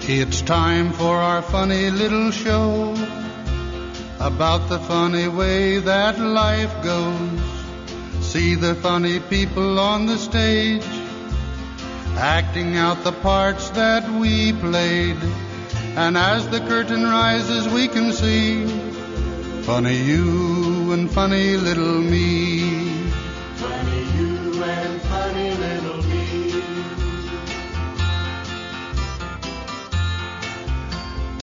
It's time for our funny little show about the funny way that life goes. See the funny people on the stage acting out the parts that we played. And as the curtain rises we can see funny you and funny little me.